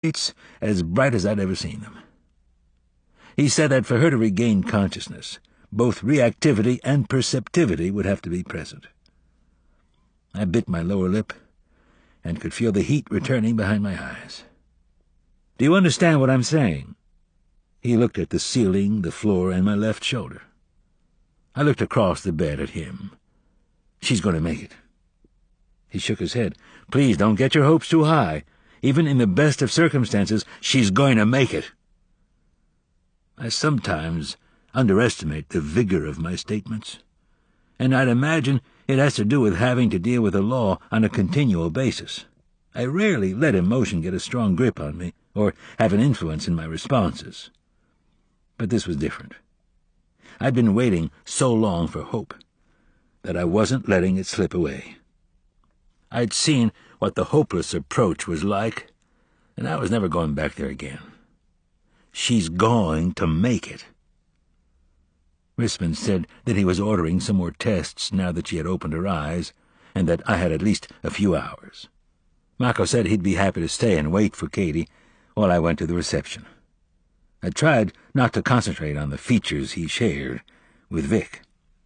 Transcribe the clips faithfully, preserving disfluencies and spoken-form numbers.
It's as bright as I'd ever seen them. He said that for her to regain consciousness, both reactivity and perceptivity would have to be present. I bit my lower lip and could feel the heat returning behind my eyes. "Do you understand what I'm saying?" He looked at the ceiling, the floor, and my left shoulder. I looked across the bed at him. "She's going to make it." He shook his head. "Please don't get your hopes too high. Even in the best of circumstances, she's going to make it." I sometimes underestimate the vigor of my statements, and I'd imagine it has to do with having to deal with the law on a continual basis. I rarely let emotion get a strong grip on me or have an influence in my responses. But this was different. I'd been waiting so long for hope that I wasn't letting it slip away. I'd seen what the hopeless approach was like, and I was never going back there again. She's going to make it. Rissman said that he was ordering some more tests now that she had opened her eyes, and that I had at least a few hours. Mako said he'd be happy to stay and wait for Katie while I went to the reception. I tried not to concentrate on the features he shared with Vic.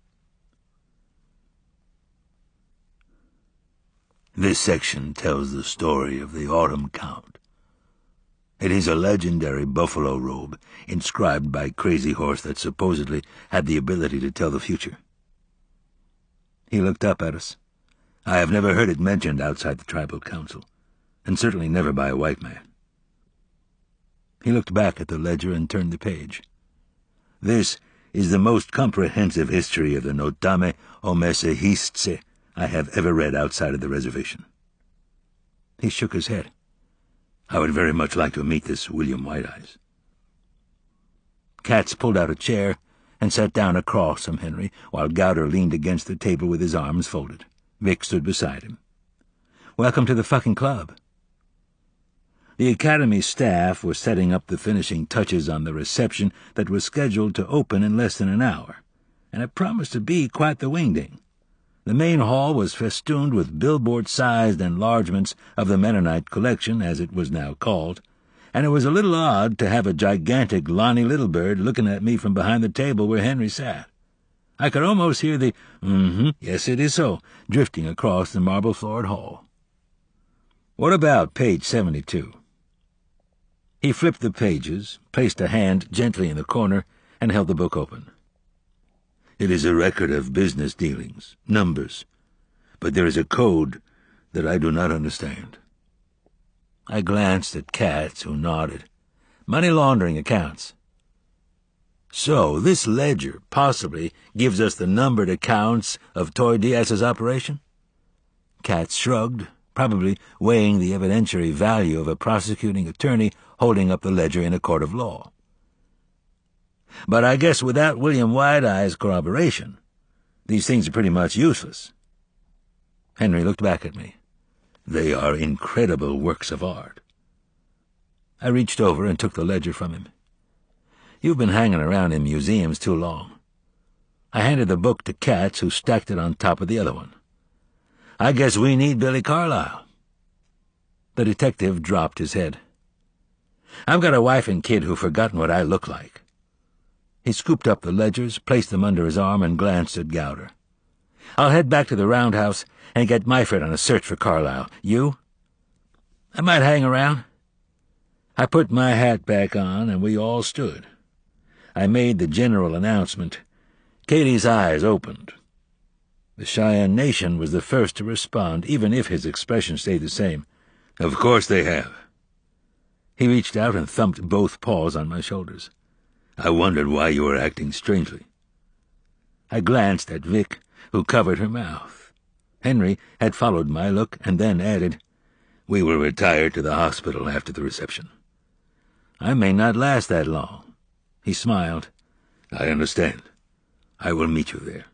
This section tells the story of the Autumn Count. It is a legendary buffalo robe inscribed by Crazy Horse that supposedly had the ability to tell the future. He looked up at us. I have never heard it mentioned outside the tribal council, and certainly never by a white man. He looked back at the ledger and turned the page. This is the most comprehensive history of the Notame Omesehistse I have ever read outside of the reservation. He shook his head. I would very much like to meet this William White-Eyes. Katz pulled out a chair and sat down across from Henry, while Gowder leaned against the table with his arms folded. Vic stood beside him. "Welcome to the fucking club." The academy staff was setting up the finishing touches on the reception that was scheduled to open in less than an hour, and it promised to be quite the wingding. The main hall was festooned with billboard-sized enlargements of the Mennonite collection, as it was now called, and it was a little odd to have a gigantic Lonnie Littlebird looking at me from behind the table where Henry sat. I could almost hear the mm-hmm, yes it is so, drifting across the marble-floored hall. "What about page seventy-two? He flipped the pages, placed a hand gently in the corner, and held the book open. "It is a record of business dealings, numbers, but there is a code that I do not understand." I glanced at Katz, who nodded. "Money laundering accounts." "So this ledger possibly gives us the numbered accounts of Toy Diaz's operation?" Katz shrugged, probably weighing the evidentiary value of a prosecuting attorney holding up the ledger in a court of law. "But I guess without William White-Eye's corroboration, these things are pretty much useless." Henry looked back at me. "They are incredible works of art." I reached over and took the ledger from him. "You've been hanging around in museums too long." I handed the book to Katz, who stacked it on top of the other one. "I guess we need Billy Carlisle." The detective dropped his head. "I've got a wife and kid who've forgotten what I look like." He scooped up the ledgers, placed them under his arm, and glanced at Gowder. "I'll head back to the roundhouse and get Myford on a search for Carlisle. You?" "I might hang around." I put my hat back on, and we all stood. I made the general announcement. Katie's eyes opened. The Cheyenne Nation was the first to respond, even if his expression stayed the same. "Of course they have." He reached out and thumped both paws on my shoulders. "I wondered why you were acting strangely." I glanced at Vic, who covered her mouth. Henry had followed my look and then added, "We will retire to the hospital after the reception." "I may not last that long." He smiled. "I understand. I will meet you there."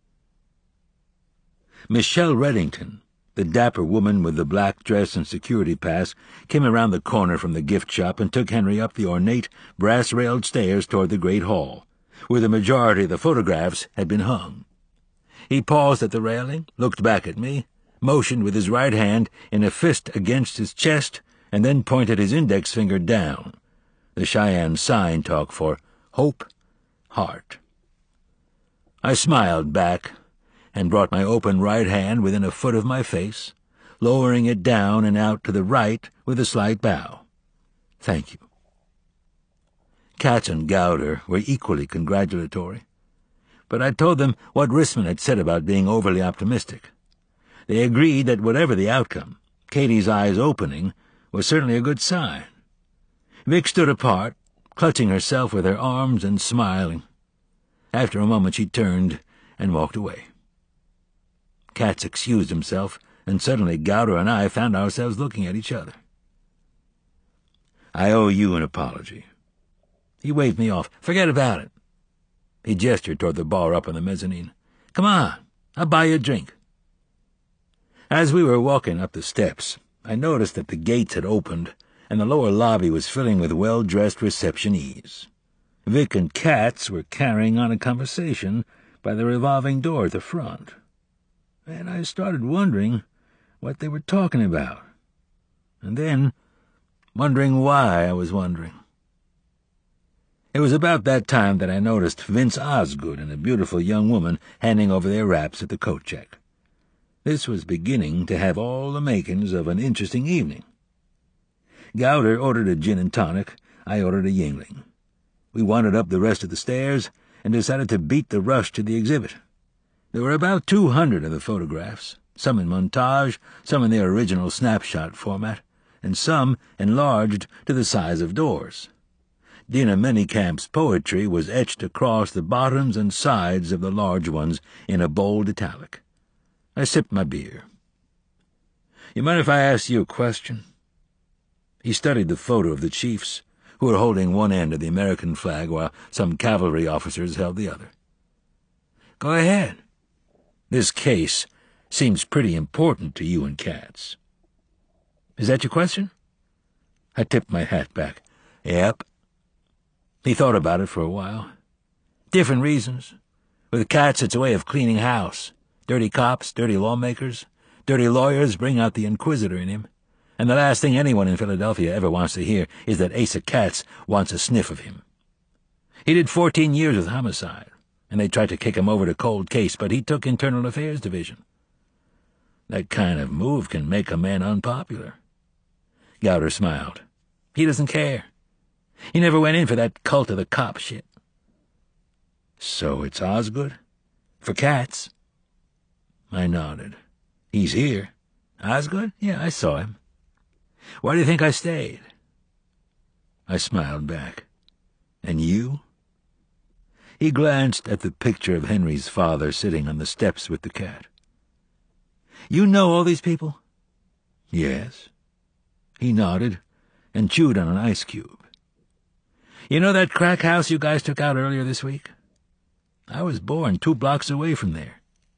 Michelle Reddington, the dapper woman with the black dress and security pass, came around the corner from the gift shop and took Henry up the ornate, brass-railed stairs toward the great hall, where the majority of the photographs had been hung. He paused at the railing, looked back at me, motioned with his right hand in a fist against his chest, and then pointed his index finger down, the Cheyenne sign talk for hope, heart. I smiled back and brought my open right hand within a foot of my face, lowering it down and out to the right with a slight bow. Thank you. Katz and Gowder were equally congratulatory, but I told them what Rissman had said about being overly optimistic. They agreed that whatever the outcome, Katie's eyes opening was certainly a good sign. Vic stood apart, clutching herself with her arms and smiling. After a moment she turned and walked away. Katz excused himself, and suddenly Gowder and I found ourselves looking at each other. I owe you an apology. He waved me off. Forget about it. He gestured toward the bar up on the mezzanine. Come on, I'll buy you a drink. As we were walking up the steps, I noticed that the gates had opened, and the lower lobby was filling with well-dressed receptionees. Vic and Katz were carrying on a conversation by the revolving door at the front, and I started wondering what they were talking about, and then wondering why I was wondering. It was about that time that I noticed Vince Osgood and a beautiful young woman handing over their wraps at the coat check. This was beginning to have all the makings of an interesting evening. Gowder ordered a gin and tonic, I ordered a Yingling. We wandered up the rest of the stairs and decided to beat the rush to the exhibit. There were about two hundred of the photographs, some in montage, some in their original snapshot format, and some enlarged to the size of doors. Dina Menikamp's poetry was etched across the bottoms and sides of the large ones in a bold italic. I sipped my beer. You mind if I ask you a question? He studied the photo of the chiefs, who were holding one end of the American flag while some cavalry officers held the other. Go ahead. This case seems pretty important to you and Katz. Is that your question? I tipped my hat back. Yep. He thought about it for a while. Different reasons. With Katz, it's a way of cleaning house. Dirty cops, dirty lawmakers, dirty lawyers bring out the inquisitor in him. And the last thing anyone in Philadelphia ever wants to hear is that Asa Katz wants a sniff of him. He did fourteen years with homicide, and they tried to kick him over to cold case, but he took internal affairs division. That kind of move can make a man unpopular. Gowder smiled. He doesn't care. He never went in for that cult of the cop shit. So it's Osgood? For Katz? I nodded. He's here. Osgood? Yeah, I saw him. Why do you think I stayed? I smiled back. And you? He glanced at the picture of Henry's father sitting on the steps with the cat. You know all these people? Yes. He nodded and chewed on an ice cube. You know that crack house you guys took out earlier this week? I was born two blocks away from there.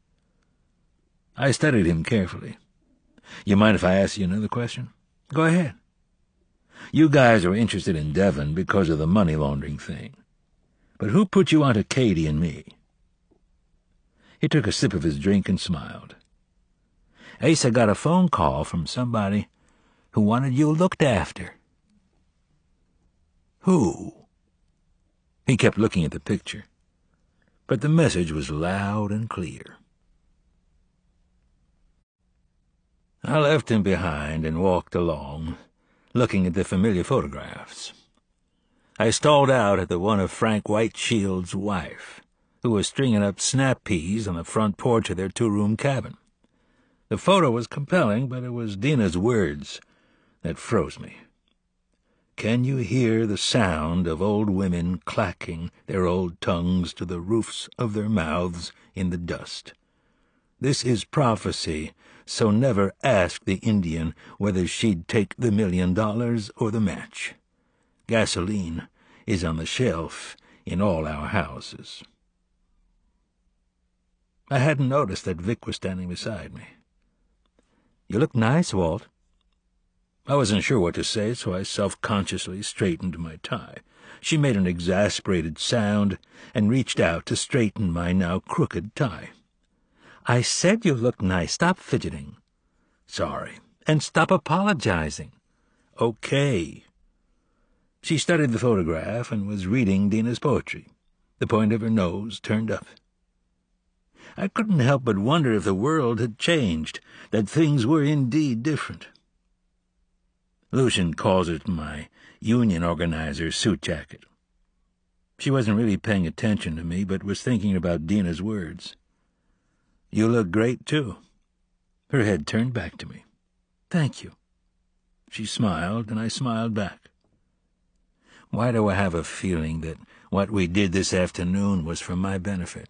I studied him carefully. You mind if I ask you another question? Go ahead. You guys are interested in Devon because of the money laundering thing. But who put you onto Katie and me? He took a sip of his drink and smiled. Asa got a phone call from somebody who wanted you looked after. Who? He kept looking at the picture, but the message was loud and clear. I left him behind and walked along, looking at the familiar photographs. I stalled out at the one of Frank Whiteshield's wife, who was stringing up snap peas on the front porch of their two-room cabin. The photo was compelling, but it was Dina's words that froze me. Can you hear the sound of old women clacking their old tongues to the roofs of their mouths in the dust? This is prophecy, so never ask the Indian whether she'd take the million dollars or the match. Gasoline is on the shelf in all our houses. I hadn't noticed that Vic was standing beside me. You look nice, Walt. I wasn't sure what to say, so I self-consciously straightened my tie. She made an exasperated sound and reached out to straighten my now crooked tie. I said you look nice. Stop fidgeting. Sorry. And stop apologizing. Okay. She studied the photograph and was reading Dina's poetry, the point of her nose turned up. I couldn't help but wonder if the world had changed, that things were indeed different. Lucian calls it my union organizer's suit jacket. She wasn't really paying attention to me, but was thinking about Dina's words. You look great, too. Her head turned back to me. Thank you. She smiled, and I smiled back. Why do I have a feeling that what we did this afternoon was for my benefit?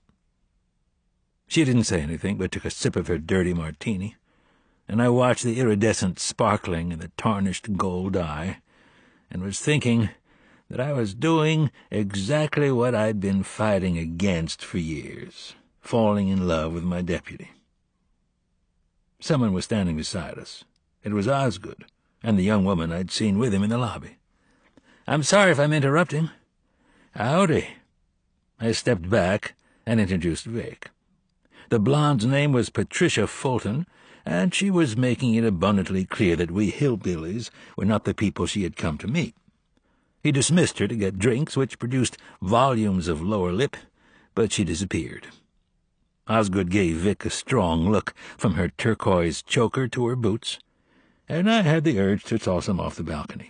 She didn't say anything, but took a sip of her dirty martini, and I watched the iridescent sparkling in the tarnished gold eye, and was thinking that I was doing exactly what I'd been fighting against for years, falling in love with my deputy. Someone was standing beside us. It was Osgood, and the young woman I'd seen with him in the lobby. "I'm sorry if I'm interrupting." "Howdy." I stepped back and introduced Vic. The blonde's name was Patricia Fulton, and she was making it abundantly clear that we hillbillies were not the people she had come to meet. He dismissed her to get drinks, which produced volumes of lower lip, but she disappeared. Osgood gave Vic a strong look from her turquoise choker to her boots, and I had the urge to toss him off the balcony.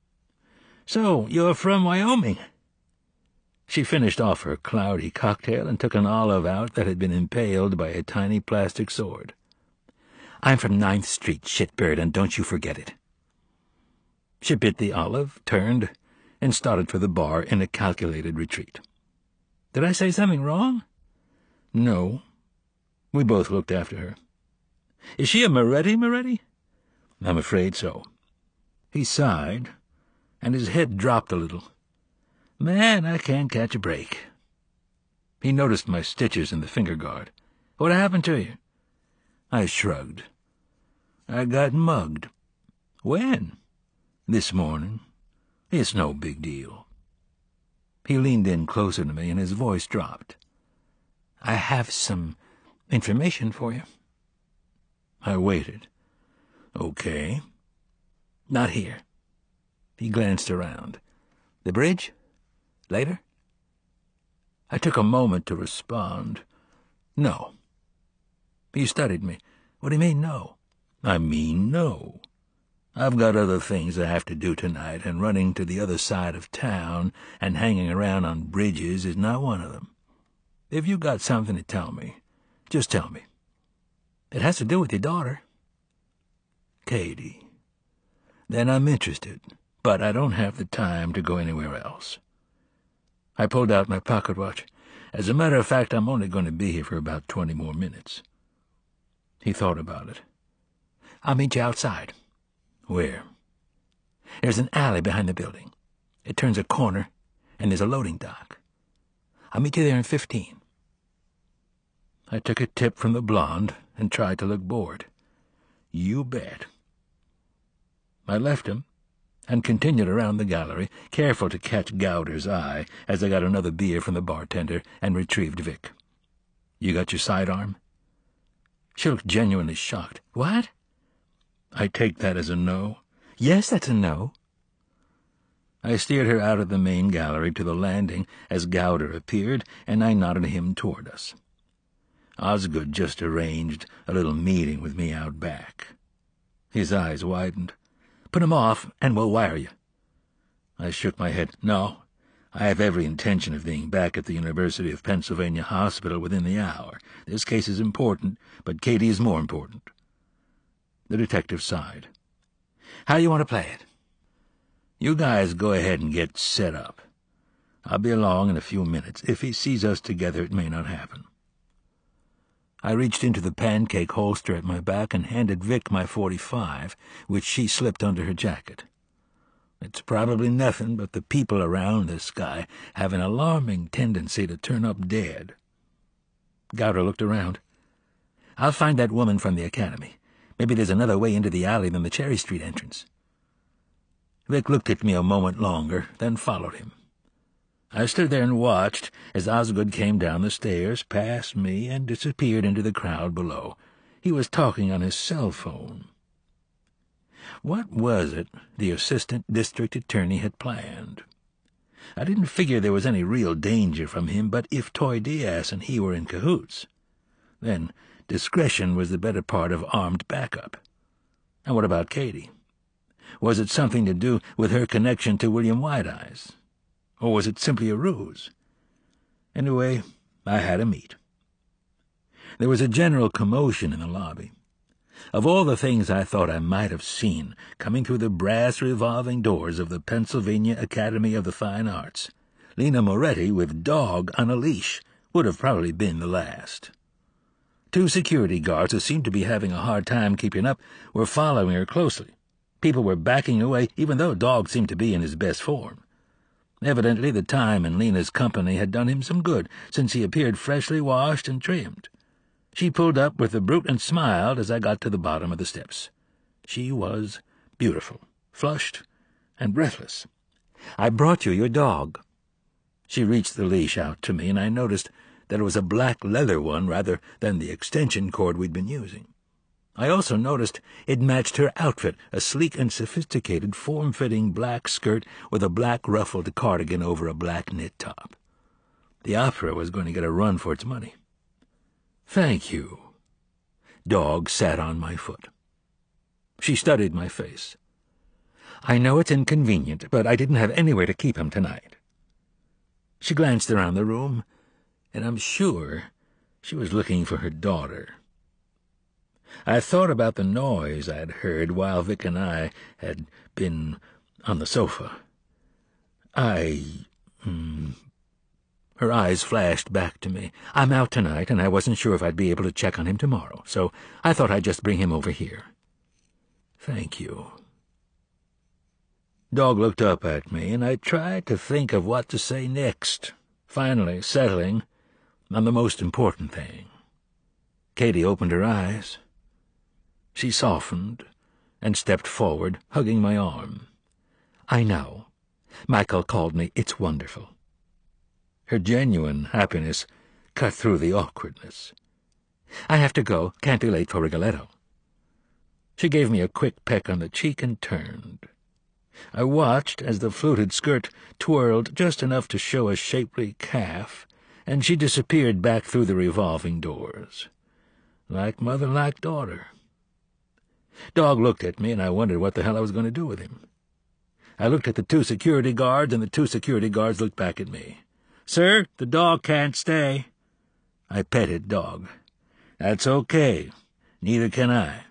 "So, you're from Wyoming?" She finished off her cloudy cocktail and took an olive out that had been impaled by a tiny plastic sword. "I'm from Ninth Street, shitbird, and don't you forget it." She bit the olive, turned, and started for the bar in a calculated retreat. "Did I say something wrong?" "No." We both looked after her. "Is she a Moretti, Moretti?" "I'm afraid so." He sighed, and his head dropped a little. "Man, I can't catch a break." He noticed my stitches in the finger guard. "What happened to you?" I shrugged. "I got mugged." "When?" "This morning. It's no big deal." He leaned in closer to me, and his voice dropped. "I have some information for you." I waited. "Okay." "Not here." He glanced around. "The bridge? Later?" I took a moment to respond. "No." He studied me. "What do you mean, no?" "I mean no. I've got other things I have to do tonight, and running to the other side of town and hanging around on bridges is not one of them. If you got something to tell me, just tell me." "It has to do with your daughter." "Katie. Then I'm interested, but I don't have the time to go anywhere else." I pulled out my pocket watch. "As a matter of fact, I'm only going to be here for about twenty more minutes." He thought about it. "I'll meet you outside." "Where?" "There's an alley behind the building. It turns a corner, and there's a loading dock. I'll meet you there in fifteen." I took a tip from the blonde and tried to look bored. "You bet." I left him and continued around the gallery, careful to catch Gowder's eye as I got another beer from the bartender and retrieved Vic. "You got your sidearm?" She looked genuinely shocked. "What?" "I take that as a no." "Yes, that's a no." I steered her out of the main gallery to the landing as Gowder appeared, and I nodded him toward us. Osgood just arranged a little meeting with me out back. His eyes widened. "Put him off, and we'll wire you." I shook my head. "No, I have every intention of being back at the University of Pennsylvania Hospital within the hour. This case is important, but Katie is more important." The detective sighed. "How do you want to play it?" "You guys go ahead and get set up. I'll be along in a few minutes. If he sees us together, it may not happen." I reached into the pancake holster at my back and handed Vic my forty-five, which she slipped under her jacket. "It's probably nothing, but the people around this guy have an alarming tendency to turn up dead." Gowder looked around. "I'll find that woman from the academy. Maybe there's another way into the alley than the Cherry Street entrance." Vic looked at me a moment longer, then followed him. I stood there and watched as Osgood came down the stairs, past me, and disappeared into the crowd below. He was talking on his cell phone. What was it the assistant district attorney had planned? I didn't figure there was any real danger from him, but if Toy Diaz and he were in cahoots, then discretion was the better part of armed backup. And what about Katie? Was it something to do with her connection to William White-Eyes? Or was it simply a ruse? Anyway, I had a meet. There was a general commotion in the lobby. Of all the things I thought I might have seen coming through the brass revolving doors of the Pennsylvania Academy of the Fine Arts, Lena Moretti with Dog on a leash would have probably been the last. Two security guards who seemed to be having a hard time keeping up were following her closely. People were backing away, even though Dog seemed to be in his best form. Evidently the time in Lena's company had done him some good, since he appeared freshly washed and trimmed. She pulled up with the brute and smiled as I got to the bottom of the steps. She was beautiful, flushed, and breathless. "I brought you your dog." She reached the leash out to me, and I noticed that it was a black leather one rather than the extension cord we'd been using. I also noticed it matched her outfit, a sleek and sophisticated form-fitting black skirt with a black ruffled cardigan over a black knit top. The opera was going to get a run for its money. "Thank you." Dog sat on my foot. She studied my face. "I know it's inconvenient, but I didn't have anywhere to keep him tonight." She glanced around the room, and I'm sure she was looking for her daughter. I thought about the noise I'd heard while Vic and I had been on the sofa. I... Mm, Her eyes flashed back to me. "I'm out tonight, and I wasn't sure if I'd be able to check on him tomorrow, so I thought I'd just bring him over here." "Thank you." Dog looked up at me, and I tried to think of what to say next, finally settling on the most important thing. Katie opened her eyes. She softened and stepped forward, hugging my arm. "I know. Michael called me. It's wonderful." Her genuine happiness cut through the awkwardness. "I have to go. Can't be late for Rigoletto." She gave me a quick peck on the cheek and turned. I watched as the fluted skirt twirled just enough to show a shapely calf, and she disappeared back through the revolving doors. Like mother, like daughter. Dog looked at me, and I wondered what the hell I was going to do with him. I looked at the two security guards, and the two security guards looked back at me. "Sir, the dog can't stay." I petted Dog. "That's okay. Neither can I."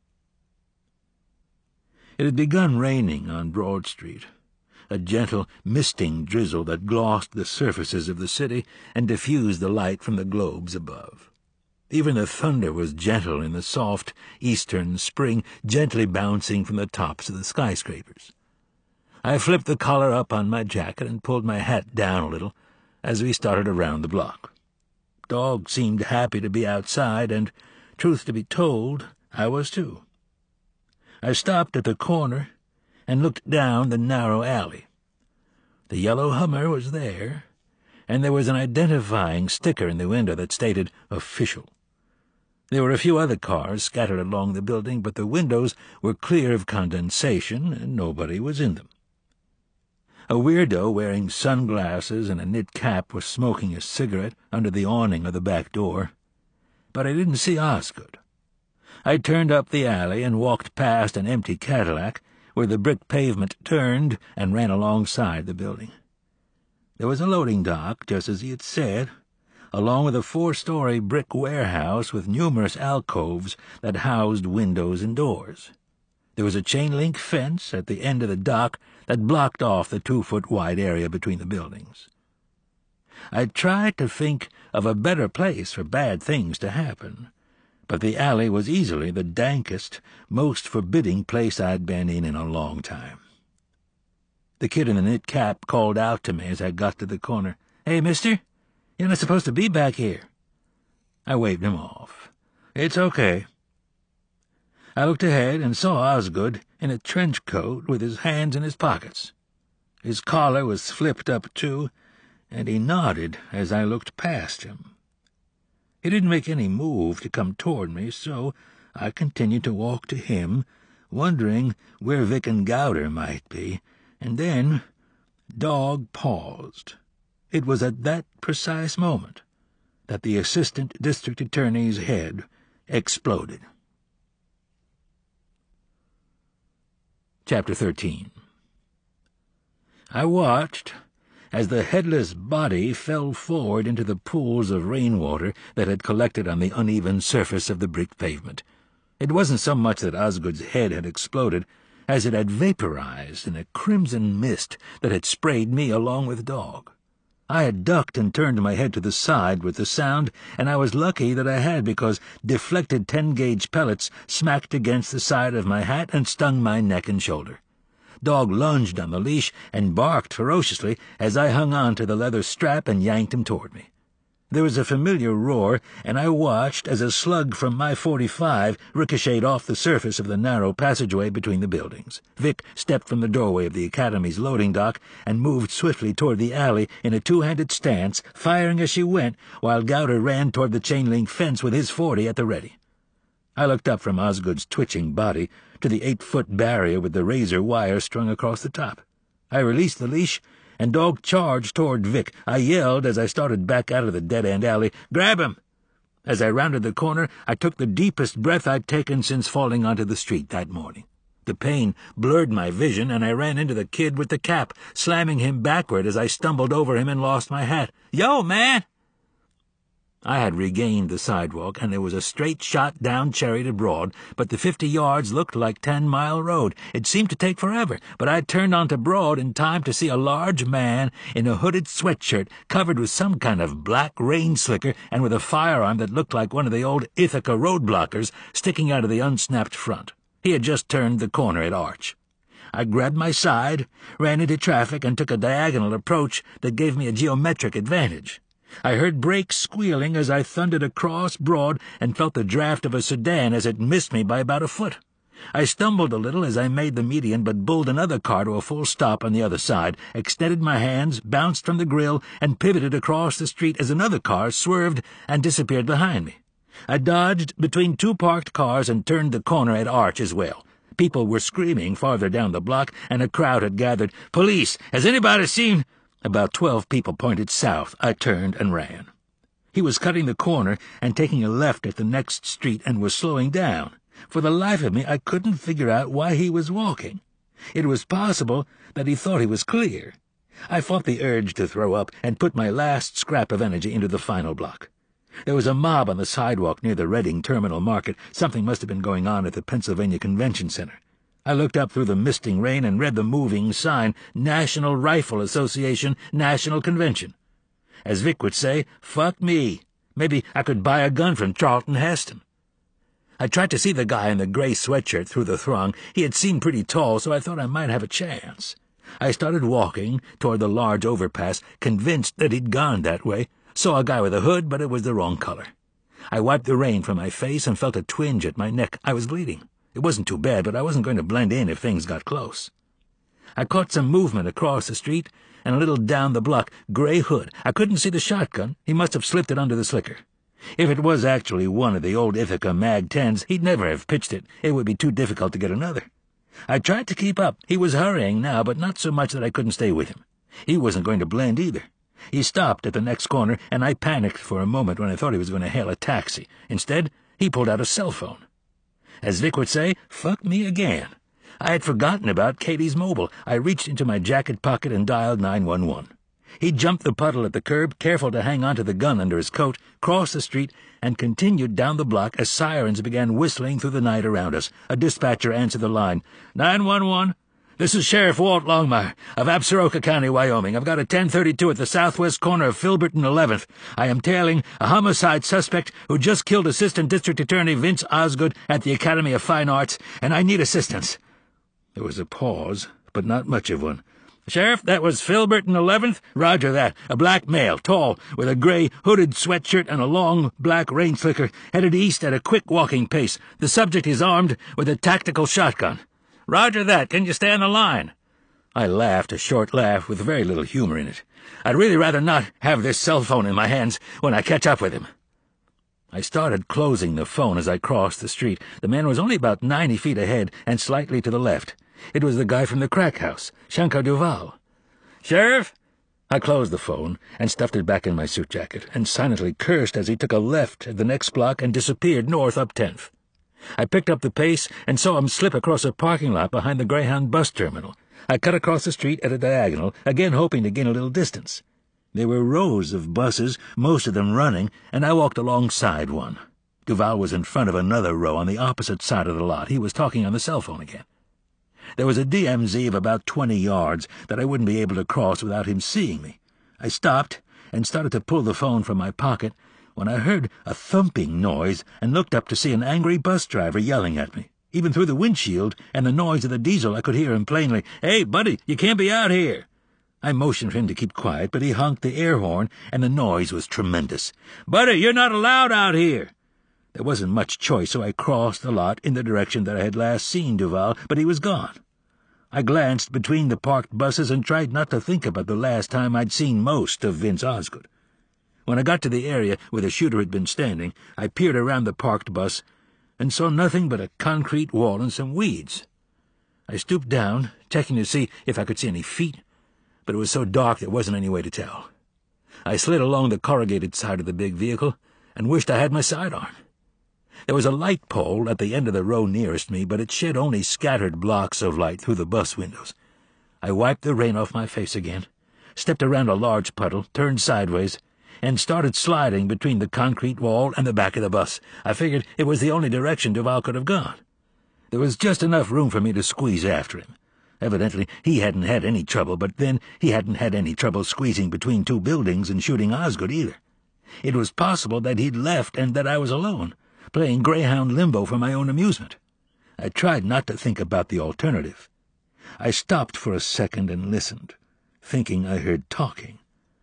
It had begun raining on Broad Street, a gentle, misting drizzle that glossed the surfaces of the city and diffused the light from the globes above. Even the thunder was gentle in the soft eastern spring, gently bouncing from the tops of the skyscrapers. I flipped the collar up on my jacket and pulled my hat down a little as we started around the block. Dog seemed happy to be outside, and, truth to be told, I was too. I stopped at the corner and looked down the narrow alley. The yellow Hummer was there, and there was an identifying sticker in the window that stated "Official." There were a few other cars scattered along the building, but the windows were clear of condensation, and nobody was in them. A weirdo wearing sunglasses and a knit cap was smoking a cigarette under the awning of the back door, but I didn't see Osgood. I turned up the alley and walked past an empty Cadillac, where the brick pavement turned and ran alongside the building. There was a loading dock, just as he had said, along with a four-story brick warehouse with numerous alcoves that housed windows and doors. There was a chain-link fence at the end of the dock that blocked off the two-foot-wide area between the buildings. I tried to think of a better place for bad things to happen, but the alley was easily the dankest, most forbidding place I'd been in in a long time. The kid in the knit cap called out to me as I got to the corner. "Hey, mister, you're not supposed to be back here." I waved him off. "It's okay." I looked ahead and saw Osgood in a trench coat with his hands in his pockets. His collar was flipped up, too, and he nodded as I looked past him. He didn't make any move to come toward me, so I continued to walk to him wondering where Vic and Gowder might be, and then Dog paused. It was at that precise moment that the assistant district attorney's head exploded. Chapter thirteen. I watched as the headless body fell forward into the pools of rainwater that had collected on the uneven surface of the brick pavement. It wasn't so much that Osgood's head had exploded as it had vaporized in a crimson mist that had sprayed me along with Dog. I had ducked and turned my head to the side with the sound, and I was lucky that I had, because deflected ten-gauge pellets smacked against the side of my hat and stung my neck and shoulder. Dog lunged on the leash and barked ferociously as I hung on to the leather strap and yanked him toward me. There was a familiar roar, and I watched as a slug from my forty-five ricocheted off the surface of the narrow passageway between the buildings. Vic stepped from the doorway of the Academy's loading dock and moved swiftly toward the alley in a two-handed stance, firing as she went, while Gowder ran toward the chain-link fence with his forty at the ready. I looked up from Osgood's twitching body to the eight-foot barrier with the razor wire strung across the top. I released the leash, and Dog charged toward Vic. I yelled as I started back out of the dead-end alley, "Grab him!" As I rounded the corner, I took the deepest breath I'd taken since falling onto the street that morning. The pain blurred my vision, and I ran into the kid with the cap, slamming him backward as I stumbled over him and lost my hat. "Yo, man!" I had regained the sidewalk, and there was a straight shot down Cherry to Broad, but the fifty yards looked like ten-mile road. It seemed to take forever, but I turned onto Broad in time to see a large man in a hooded sweatshirt covered with some kind of black rain slicker and with a firearm that looked like one of the old Ithaca roadblockers sticking out of the unsnapped front. He had just turned the corner at Arch. I grabbed my side, ran into traffic, and took a diagonal approach that gave me a geometric advantage. I heard brakes squealing as I thundered across Broad and felt the draft of a sedan as it missed me by about a foot. I stumbled a little as I made the median, but bulled another car to a full stop on the other side, extended my hands, bounced from the grill, and pivoted across the street as another car swerved and disappeared behind me. I dodged between two parked cars and turned the corner at Arch as well. People were screaming farther down the block, and a crowd had gathered. "Police! Has anybody seen—" About twelve people pointed south. I turned and ran. He was cutting the corner and taking a left at the next street and was slowing down. For the life of me, I couldn't figure out why he was walking. It was possible that he thought he was clear. I fought the urge to throw up and put my last scrap of energy into the final block. There was a mob on the sidewalk near the Reading Terminal Market. Something must have been going on at the Pennsylvania Convention Center. I looked up through the misting rain and read the moving sign, National Rifle Association National Convention. As Vic would say, fuck me. Maybe I could buy a gun from Charlton Heston. I tried to see the guy in the gray sweatshirt through the throng. He had seemed pretty tall, so I thought I might have a chance. I started walking toward the large overpass, convinced that he'd gone that way. Saw a guy with a hood, but it was the wrong color. I wiped the rain from my face and felt a twinge at my neck. I was bleeding. It wasn't too bad, but I wasn't going to blend in if things got close. I caught some movement across the street, and a little down the block, gray hood. I couldn't see the shotgun. He must have slipped it under the slicker. If it was actually one of the old Ithaca mag tens, he'd never have pitched it. It would be too difficult to get another. I tried to keep up. He was hurrying now, but not so much that I couldn't stay with him. He wasn't going to blend either. He stopped at the next corner, and I panicked for a moment when I thought he was going to hail a taxi. Instead, he pulled out a cell phone. As Vic would say, fuck me again. I had forgotten about Katie's mobile. I reached into my jacket pocket and dialed nine one one. He jumped the puddle at the curb, careful to hang onto the gun under his coat, crossed the street, and continued down the block as sirens began whistling through the night around us. A dispatcher answered the line. nine one one. This is Sheriff Walt Longmire of Absaroka County, Wyoming. I've got a ten thirty-two at the southwest corner of Filbert and eleventh. I am tailing a homicide suspect who just killed Assistant District Attorney Vince Osgood at the Academy of Fine Arts, and I need assistance. There was a pause, but not much of one. Sheriff, that was Filbert and eleventh? Roger that. A black male, tall, with a gray hooded sweatshirt and a long black rain slicker, headed east at a quick walking pace. The subject is armed with a tactical shotgun. Roger that. Can you stay on the line? I laughed, a short laugh with very little humor in it. I'd really rather not have this cell phone in my hands when I catch up with him. I started closing the phone as I crossed the street. The man was only about ninety feet ahead and slightly to the left. It was the guy from the crack house, Shankar Duval. "Sheriff?" I closed the phone and stuffed it back in my suit jacket, and silently cursed as he took a left at the next block and disappeared north up tenth. I picked up the pace and saw him slip across a parking lot behind the Greyhound bus terminal. I cut across the street at a diagonal, again hoping to gain a little distance. There were rows of buses, most of them running, and I walked alongside one. Duval was in front of another row on the opposite side of the lot. He was talking on the cell phone again. There was a D M Z of about twenty yards that I wouldn't be able to cross without him seeing me. I stopped and started to pull the phone from my pocket when I heard a thumping noise and looked up to see an angry bus driver yelling at me. Even through the windshield and the noise of the diesel, I could hear him plainly. "Hey, buddy, you can't be out here." I motioned for him to keep quiet, but he honked the air horn, and the noise was tremendous. "Buddy, you're not allowed out here." There wasn't much choice, so I crossed the lot in the direction that I had last seen Duval, but he was gone. I glanced between the parked buses and tried not to think about the last time I'd seen most of Vince Osgood. When I got to the area where the shooter had been standing, I peered around the parked bus and saw nothing but a concrete wall and some weeds. I stooped down, checking to see if I could see any feet, but it was so dark there wasn't any way to tell. I slid along the corrugated side of the big vehicle and wished I had my sidearm. There was a light pole at the end of the row nearest me, but it shed only scattered blocks of light through the bus windows. I wiped the rain off my face again, stepped around a large puddle, turned sideways, and started sliding between the concrete wall and the back of the bus. I figured it was the only direction Duval could have gone. There was just enough room for me to squeeze after him. Evidently, he hadn't had any trouble, but then he hadn't had any trouble squeezing between two buildings and shooting Osgood either. It was possible that he'd left and that I was alone, playing Greyhound limbo for my own amusement. I tried not to think about the alternative. I stopped for a second and listened, thinking I heard talking.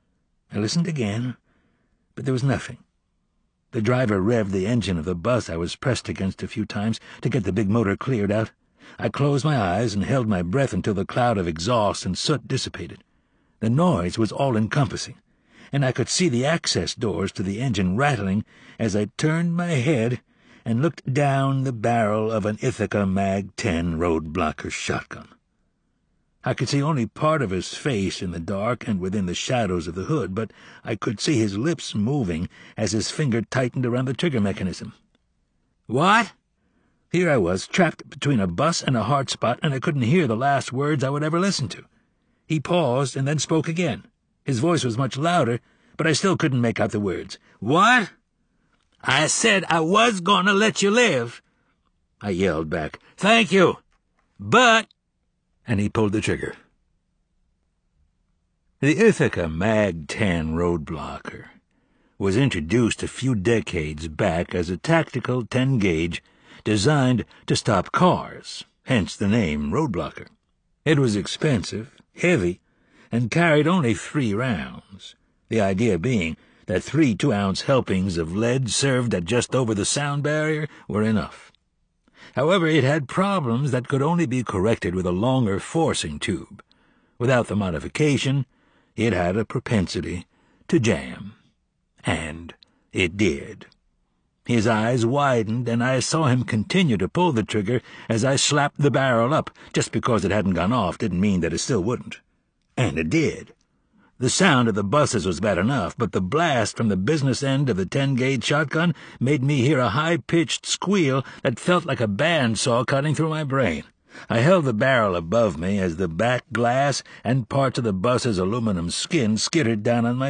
I listened again, but there was nothing. The driver revved the engine of the bus I was pressed against a few times to get the big motor cleared out. I closed my eyes and held my breath until the cloud of exhaust and soot dissipated. The noise was all-encompassing, and I could see the access doors to the engine rattling as I turned my head and looked down the barrel of an Ithaca Mag ten roadblocker shotgun. I could see only part of his face in the dark and within the shadows of the hood, but I could see his lips moving as his finger tightened around the trigger mechanism. "What?" Here I was, trapped between a bus and a hard spot, and I couldn't hear the last words I would ever listen to. He paused and then spoke again. His voice was much louder, but I still couldn't make out the words. "What?" "I said I was going to let you live." I yelled back, "Thank you, but—" and he pulled the trigger. The Ithaca Mag ten roadblocker was introduced a few decades back as a tactical ten-gauge designed to stop cars, hence the name roadblocker. It was expensive, heavy, and carried only three rounds, the idea being that three two-ounce helpings of lead served at just over the sound barrier were enough. However, it had problems that could only be corrected with a longer forcing tube. Without the modification, it had a propensity to jam. And it did. His eyes widened, and I saw him continue to pull the trigger as I slapped the barrel up. Just because it hadn't gone off didn't mean that it still wouldn't. And it did. The sound of the buses was bad enough, but the blast from the business end of the ten-gauge shotgun made me hear a high-pitched squeal that felt like a bandsaw cutting through my brain. I held the barrel above me as the back glass and parts of the bus's aluminum skin skittered down on my